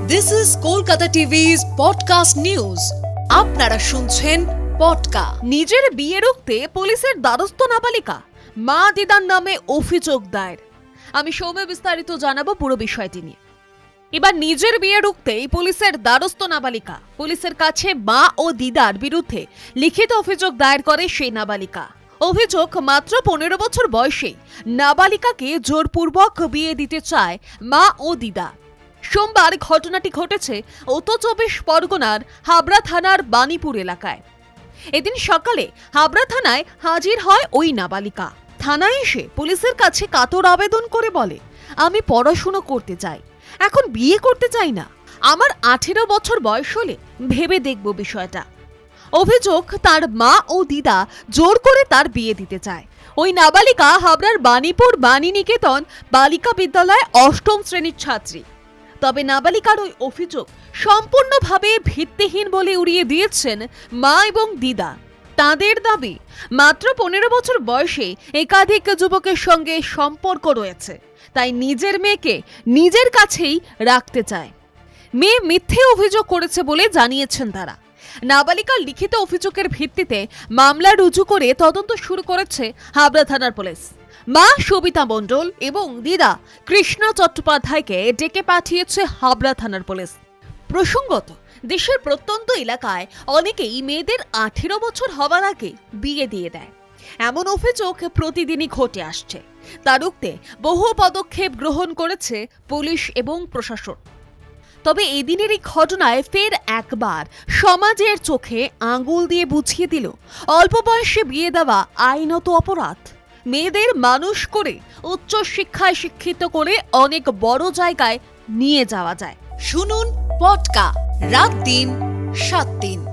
This is Kolkata TV's podcast news. আপনারা শুনছেন পডকা। নিজের বিয়ে রুখতে পুলিশের দ্বারস্থ নাবালিকা, মা দিদার নামে অভিযোগ দায়ের। আমি সৌম্য বিস্তারিত জানাবো পুরো বিষয়টি নিয়ে। এবার নিজের বিয়ে রুখতেই পুলিশের দ্বারস্থ নাবালিকা, পুলিশের কাছে মা ও দিদার বিরুদ্ধে লিখিত অভিযোগ দায়ের করে সেই নাবালিকা। অভিযোগ, মাত্র 15 বছর বয়সে নাবালিকাকে জোরপূর্বক বিয়ে দিতে চায় মা ও দিদা। সোমবার ঘটনাটি ঘটেছে উত্তর 24 পরগনার হাবড়া থানার বাণীপুর এলাকায়। এদিন সকালে হাবড়া থানায় হাজির হয় ওই নাবালিকা। থানায় এসে পুলিশের কাছে কাতর আবেদন করে বলে, আমি পড়াশুনো করতে চাই, এখন বিয়ে করতে চাই না। আমার 18 বছর বয়স হলে ভেবে দেখব বিষয়টা। অভিযোগ, তার মা ও দিদা জোর করে তার বিয়ে দিতে চায়। ওই নাবালিকা হাবড়ার বাণীপুর বাণীনিকেতন বালিকা বিদ্যালয়ে 8ম শ্রেণীর ছাত্রী। তবে নাবালিকার ওই অভিযোগ সম্পূর্ণভাবে ভিত্তিহীন বলে উড়িয়ে দিয়েছেন মা এবং দিদা। তাদের দাবি, মাত্র 15 বছর বয়সে একাধিক যুবকের সঙ্গে সম্পর্ক রয়েছে, তাই নিজের মেয়েকে নিজের কাছেই রাখতে চায়। মেয়ে মিথ্যে অভিযোগ করেছে বলে জানিয়েছেন তারা। নাবালিকার লিখিত অভিযোগের ভিত্তিতে মামলা রুজু করে তদন্ত শুরু করেছে হাবড়া থানার পুলিশ। মা সবিতা মণ্ডল এবং দিদা কৃষ্ণা চট্টোপাধ্যায়কে ডেকে পাঠিয়েছে হাবড়া থানার পুলিশ। প্রসঙ্গত, দেশের প্রত্যন্ত এলাকায় অনেকেই মেয়েদের 18 বছর হওয়ার আগে বিয়ে দিয়ে দেয়। এমন অভিযোগ প্রতিদিনই ঘটে আসছে। তা রুখতে বহু পদক্ষেপ গ্রহণ করেছে পুলিশ এবং প্রশাসন। তবে এদিনের এই ঘটনায় ফের একবার সমাজের চোখে আঙুল দিয়ে বুঝিয়ে দিল, অল্প বয়সে বিয়ে দেওয়া আইনত অপরাধ। মেয়েদের মানুষ করে উচ্চ শিক্ষায় শিক্ষিত করে অনেক বড় জায়গায় নিয়ে যাওয়া যায়। শুনুন পডকা, রাত দিন 7 দিন।